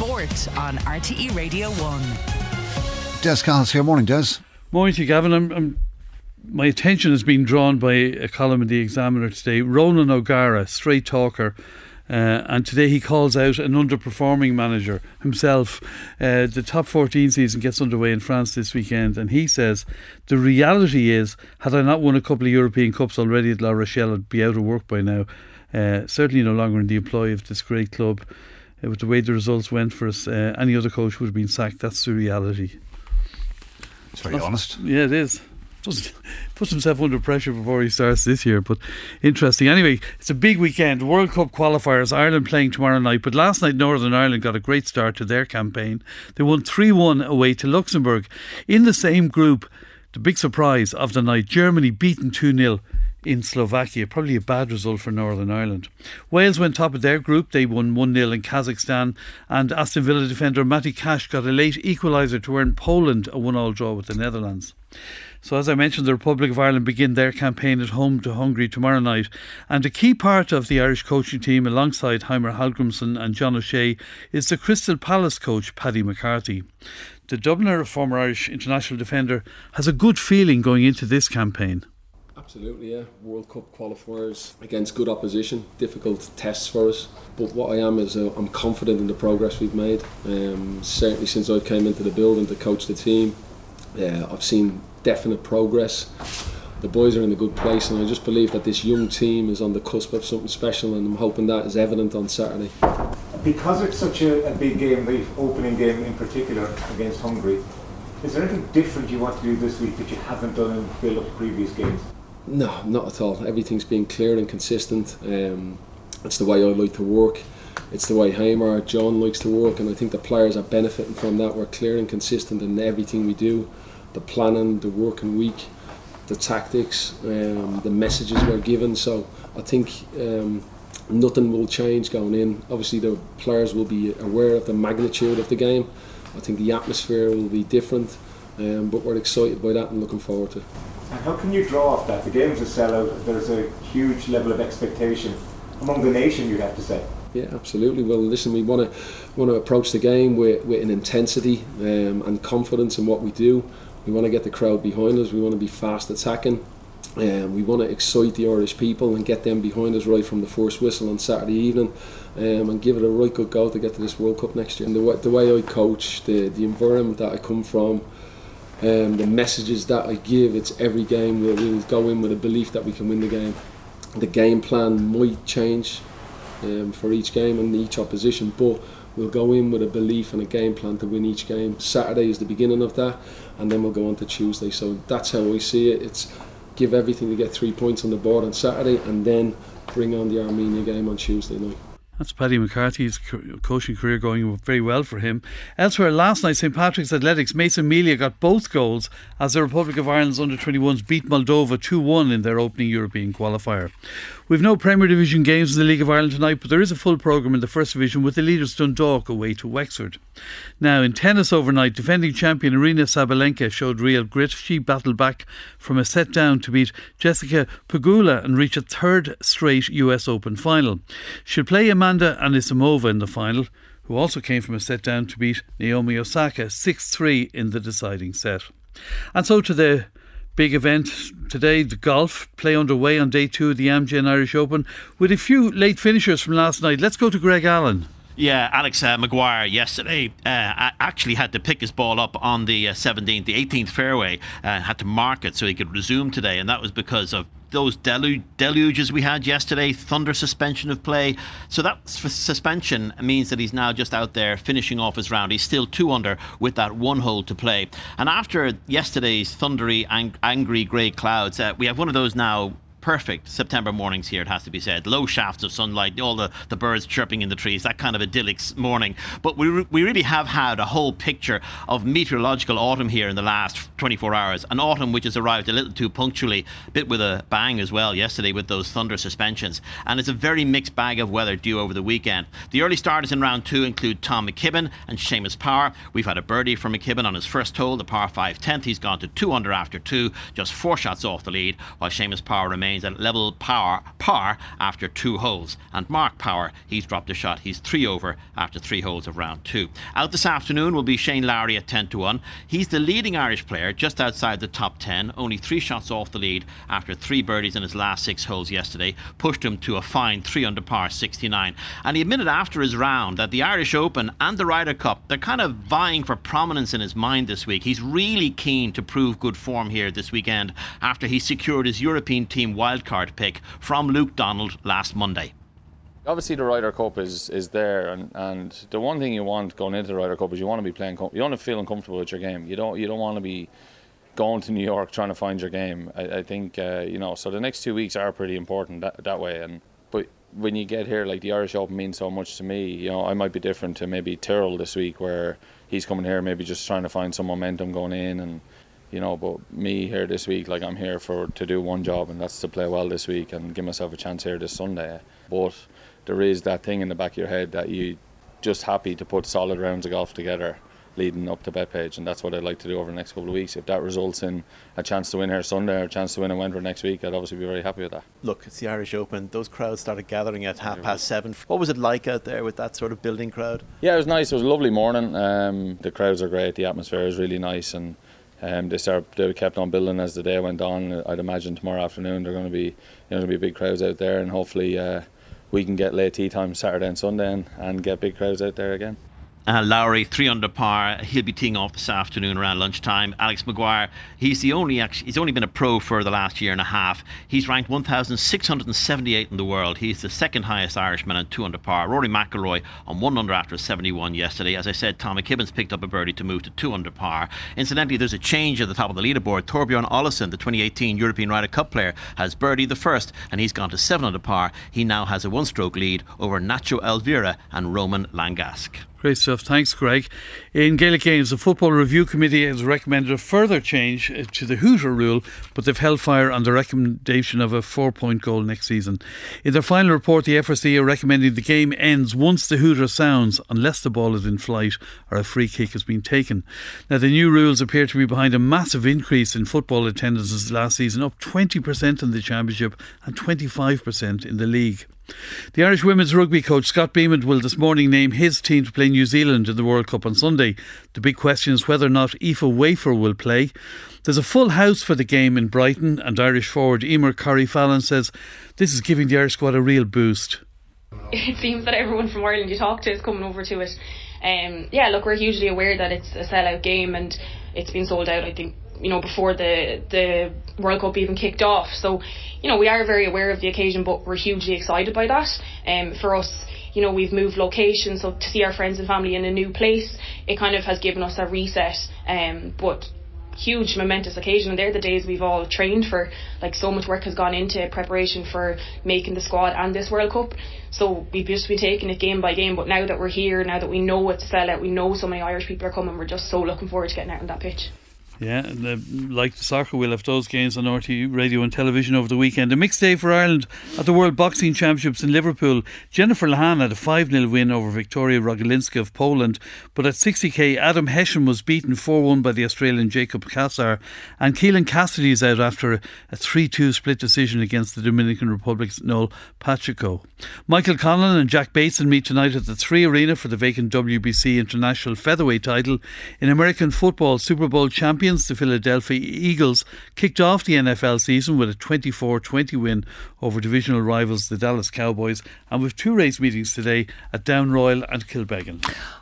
Sport on RTE Radio 1. Des Callis here. Morning, Des. Morning to you, Gavin. My attention has been drawn by a column in the Examiner today. Ronan O'Gara, straight talker, and today he calls out an underperforming manager himself. The top 14 season gets underway in France this weekend, and he says the reality is, had I not won a couple of European Cups already at La Rochelle, I'd be out of work by now. Certainly no longer in the employ of this great club. With the way the results went for us, any other coach would have been sacked. That's the reality. It's very honest. Yeah, it is. Puts himself under pressure before he starts this year, but interesting. Anyway, it's a big weekend. World Cup qualifiers, Ireland playing tomorrow night, but last night Northern Ireland got a great start to their campaign. They won 3-1 away to Luxembourg. In the same group, the big surprise of the night, Germany beaten 2-0 in Slovakia. Probably a bad result for Northern Ireland. Wales went top of their group. They won 1-0 in Kazakhstan, and Aston Villa defender Matty Cash got a late equaliser to earn Poland a 1-1 draw with the Netherlands. So as I mentioned, the Republic of Ireland begin their campaign at home to Hungary tomorrow night, and a key part of the Irish coaching team alongside Heimer Hallgrimsson and John O'Shea is the Crystal Palace coach Paddy McCarthy. The Dubliner, former Irish international defender, has a good feeling going into this campaign. Absolutely, yeah. World Cup qualifiers against good opposition, difficult tests for us. But what I am is I'm confident in the progress we've made. Certainly since I came into the building to coach the team, I've seen definite progress. The boys are in a good place, and I just believe that this young team is on the cusp of something special, and I'm hoping that is evident on Saturday. Because it's such a big game, the opening game in particular against Hungary, is there anything different you want to do this week that you haven't done in build-up to previous games? No, not at all. Everything's been clear and consistent. It's the way I like to work. It's the way Heimer, John likes to work, and I think the players are benefiting from that. We're clear and consistent in everything we do. The planning, the working week, the tactics, the messages we're given. So I think nothing will change going in. Obviously the players will be aware of the magnitude of the game. I think the atmosphere will be different, but we're excited by that and looking forward to it. And how can you draw off that? The game's a sellout. There's a huge level of expectation among the nation, you'd have to say. Yeah, absolutely. Well, listen, we want to approach the game with an intensity and confidence in what we do. We want to get the crowd behind us. We want to be fast attacking. We want to excite the Irish people and get them behind us right from the first whistle on Saturday evening, and give it a right good go to get to this World Cup next year. And the way I coach, the environment that I come from, the messages that I give, it's every game we'll go in with a belief that we can win the game. The game plan might change for each game and each opposition, but we'll go in with a belief and a game plan to win each game. Saturday is the beginning of that, and then we'll go on to Tuesday. So that's how I see it. It's give everything to get 3 points on the board on Saturday, and then bring on the Armenia game on Tuesday night. That's Paddy McCarthy's coaching career going very well for him. Elsewhere, last night, St Patrick's Athletics, Mason Melia got both goals as the Republic of Ireland's under-21s beat Moldova 2-1 in their opening European qualifier. We've no Premier Division games in the League of Ireland tonight, but there is a full programme in the First Division with the leaders Dundalk away to Wexford. Now, in tennis overnight, defending champion Aryna Sabalenka showed real grit. She battled back from a set down to beat Jessica Pegula and reach a third straight US Open final. She'll play Amanda Anisimova in the final, who also came from a set down to beat Naomi Osaka 6-3 in the deciding set. And so to the big event today, the golf play underway on day 2 of the Amgen Irish Open with a few late finishers from last night. Let's go to Greg Allen. Yeah, Alex Maguire yesterday actually had to pick his ball up on the 18th fairway, had to mark it so he could resume today, and that was because of those deluges we had yesterday, thunder suspension of play. So that suspension means that he's now just out there finishing off his round. He's still 2 under with that 1 hole to play. And after yesterday's thundery, angry grey clouds, we have one of those now perfect September mornings here, it has to be said. Low shafts of sunlight, all the birds chirping in the trees, that kind of idyllic morning. But we really have had a whole picture of meteorological autumn here in the last 24 hours. An autumn which has arrived a little too punctually, a bit with a bang as well yesterday with those thunder suspensions. And it's a very mixed bag of weather due over the weekend. The early starters in round 2 include Tom McKibben and Seamus Power. We've had a birdie from McKibben on his first hole, the par 5 10th. He's gone to 2 under after 2, just 4 shots off the lead, while Seamus Power remains remains at level par after 2 holes. And Mark Power, he's dropped a shot. He's 3 over after 3 holes of round 2. Out this afternoon will be Shane Lowry at 10-1. He's the leading Irish player, just outside the top 10, only 3 shots off the lead after 3 birdies in his last 6 holes yesterday, pushed him to a fine 3 under par 69. And he admitted after his round that the Irish Open and the Ryder Cup, they're kind of vying for prominence in his mind this week. He's really keen to prove good form here this weekend after he secured his European team wildcard pick from Luke Donald last Monday. Obviously the Ryder Cup is there, and the one thing you want going into the Ryder Cup is you want to be playing. You want to feel uncomfortable with your game. You don't want to be going to New York trying to find your game. I think so the next 2 weeks are pretty important that way. But when you get here, like the Irish Open means so much to me. I might be different to maybe Tyrrell this week, where he's coming here maybe just trying to find some momentum going in, and but me here this week, like I'm here to do one job, and that's to play well this week and give myself a chance here this Sunday. But there is that thing in the back of your head that you just happy to put solid rounds of golf together leading up to Bethpage, and that's what I'd like to do over the next couple of weeks. If that results in a chance to win here Sunday or a chance to win in Wentworth next week, I'd obviously be very happy with that. Look, it's the Irish Open. Those crowds started gathering at 7:30. What was it like out there with that sort of building crowd? Yeah, it was nice. It was a lovely morning. The crowds are great. The atmosphere is really nice, and they kept on building as the day went on. I'd imagine tomorrow afternoon they're going to be big crowds out there, and hopefully we can get late tea time Saturday and Sunday and get big crowds out there again. Lowry 3 under par. He'll be teeing off this afternoon around lunchtime. Alex Maguire, he's only been a pro for the last year and a half. He's ranked 1,678 in the world. He's the second highest Irishman at 2 under par. Rory McIlroy on 1 under after 71 yesterday. As I said, Tommy Kibbins picked up a birdie to move to 2 under par. Incidentally, there's a change at the top of the leaderboard. Torbjorn Olesen, the 2018 European Ryder Cup player, has birdied the first, and he's gone to 7 under par. He now has a 1-stroke lead over Nacho Elvira and Roman Langasque. Great stuff. Thanks, Greg. In Gaelic Games, the Football Review Committee has recommended a further change to the hooter rule, but they've held fire on the recommendation of a 4-point goal next season. In their final report, the FRC are recommending the game ends once the hooter sounds, unless the ball is in flight or a free kick has been taken. Now, the new rules appear to be behind a massive increase in football attendances last season, up 20% in the Championship and 25% in the league. The Irish women's rugby coach Scott Beamont will this morning name his team to play New Zealand in the World Cup on Sunday. The big question is whether or not Aoife Wafer will play. There's a full house for the game in Brighton, and Irish forward Emer Corrie-Fallon says this is giving the Irish squad a real boost. It seems that everyone from Ireland you talk to is coming over to it. Look, we're hugely aware that it's a sellout game, and it's been sold out, I think, before the World Cup even kicked off. So, we are very aware of the occasion, but we're hugely excited by that. For us, we've moved location, so to see our friends and family in a new place, it kind of has given us a reset. But huge momentous occasion, and they're the days we've all trained for. Like, so much work has gone into preparation for making the squad and this World Cup. So we've just been taking it game by game, but now that we're here, now that we know it's a sellout, we know so many Irish people are coming, we're just so looking forward to getting out on that pitch. Yeah, and like the soccer, we'll have those games on RTE radio and television over the weekend. A mixed day for Ireland at the World Boxing Championships in Liverpool. Jennifer Lahan had a 5-0 win over Victoria Rogalinska of Poland, but at 60k, Adam Hession was beaten 4-1 by the Australian Jacob Cassar, and Keelan Cassidy is out after a 3-2 split decision against the Dominican Republic's Noel Pacheco. Michael Conlon and Jack Bateson meet tonight at the 3 Arena for the vacant WBC International Featherweight title. In American football, Super Bowl champions the Philadelphia Eagles kicked off the NFL season with a 24-20 win over divisional rivals the Dallas Cowboys, and with 2 race meetings today at Down Royal and Kilbeggan.